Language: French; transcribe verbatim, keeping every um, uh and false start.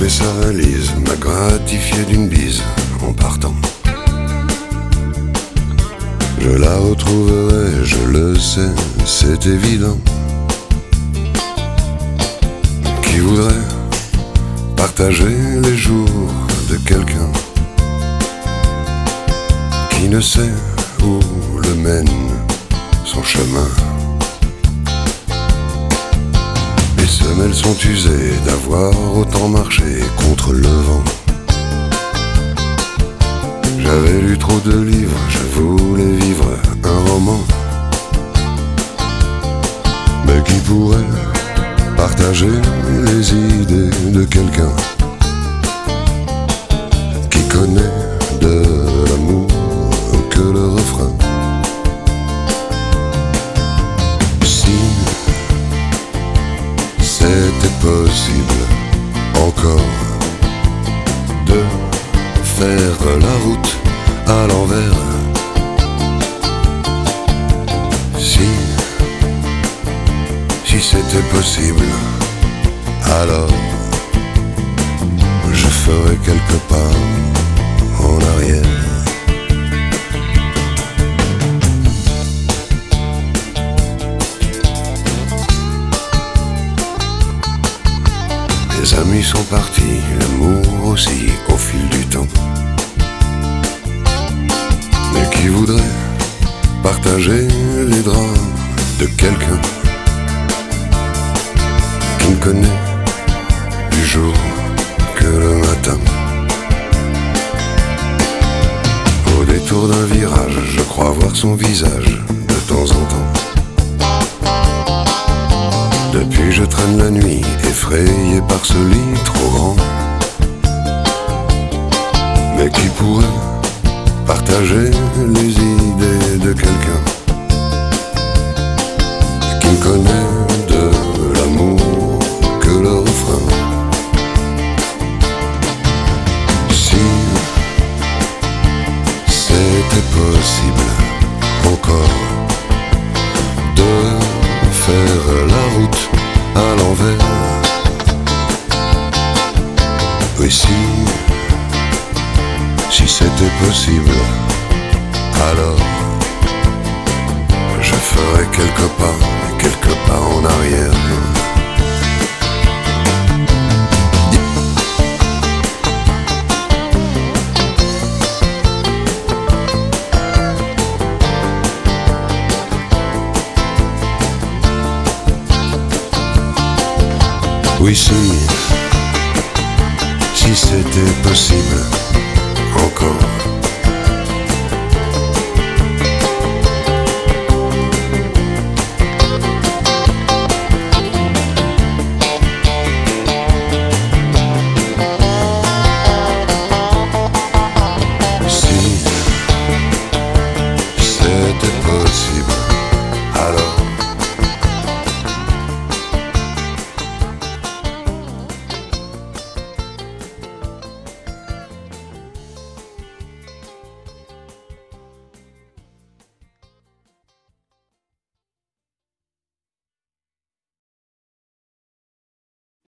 fait sa valise, m'a gratifié d'une bise en partant. Je la retrouverai, je le sais, c'est évident. Qui voudrait partager les jours de quelqu'un qui ne sait où le mène son chemin. Les semelles sont usées d'avoir autant marché contre le vent. J'avais lu trop de livres, je voulais vivre un roman. Mais qui pourrait partager les idées de quelqu'un qui connaît de l'amour que le refrain. Si c'était possible encore de faire la route à l'envers, si si c'était possible, alors je ferais quelques pas en arrière. Les amis sont partis, l'amour aussi au fil du temps. Mais qui voudrait partager les draps de quelqu'un qui ne connaît du jour que le matin. Au détour d'un virage, je crois voir son visage de temps en temps. Depuis je traîne la nuit, effrayé par ce lit trop grand. Mais qui pourrait partager les idées de quelqu'un qui ne connaît de l'amour que le refrain. Si c'était possible encore de faire la route à l'envers, oui, si si c'était possible, alors je ferais quelques pas, quelques pas en arrière. Oui, si, si c'était possible.